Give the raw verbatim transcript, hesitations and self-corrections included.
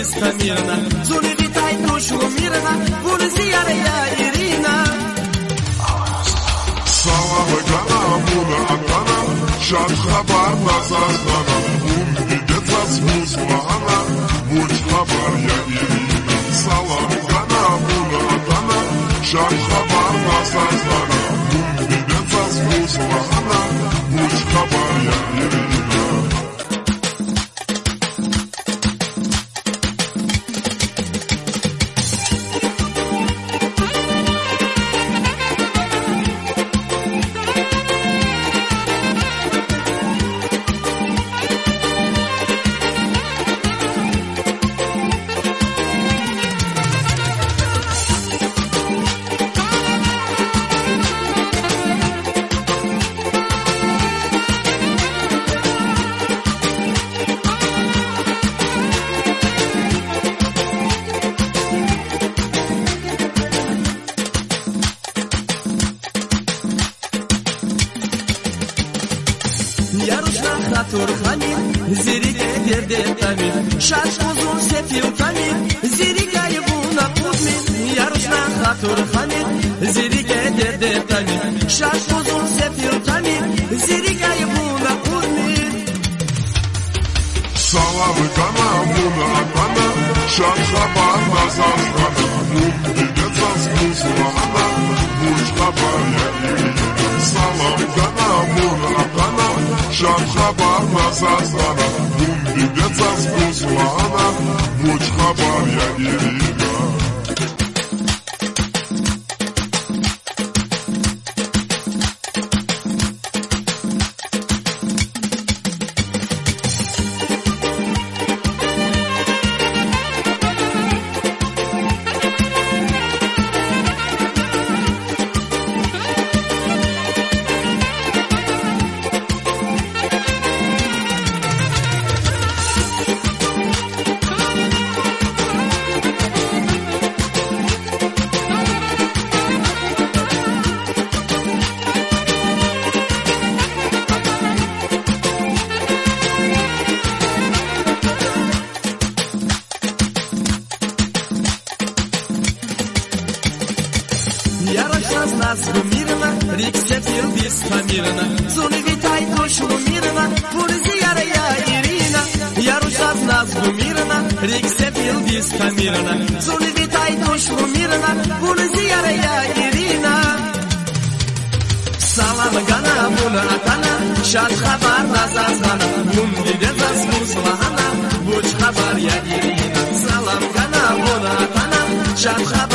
Filipinska Mirna. Zuni vitaj dušu mirna, bună ziua ea Irina. Salam gana bună Antana, și-ar habar la Zazana. Unde de-ți-ați spus la Ana, buci habar ea Irina. Salam gana bună Antana, și-ar habar la Zazana. Unde de-ți-ați spus la Ana, buci habar ea Irina. Yarushna khatur khani zirike derde tami shash uzun sefil tami zirika yibuna qudmi Yarushna khatur khani zirike derde tami shash uzun sefil tami zirika yibuna qudmi Salam gana buna Antana, și-ar habar la Zazana. Unde de-ți-ați spus la Ana, buci habar ea Irina. Salam gana buna Antana, și-ar habar la Zazana. Unde de-ți-ați spus la Ana, buci habar ea Irina. Yaroshna z nas mirna, rikse Filipinska Mirna. Zuni vitaj dušu mirna, bună ziua ea Irina. Yaroshna z nas mirna, rikse Filipinska Mirna. Zuni vitaj dušu mirna, bună ziua ea Irina. Salam gana bună Antana, și-ar habar la Zazana. Unde de-ți-ați spus la Ana, buci habar ea Irina. Salam gana bună Antana, și-ar habar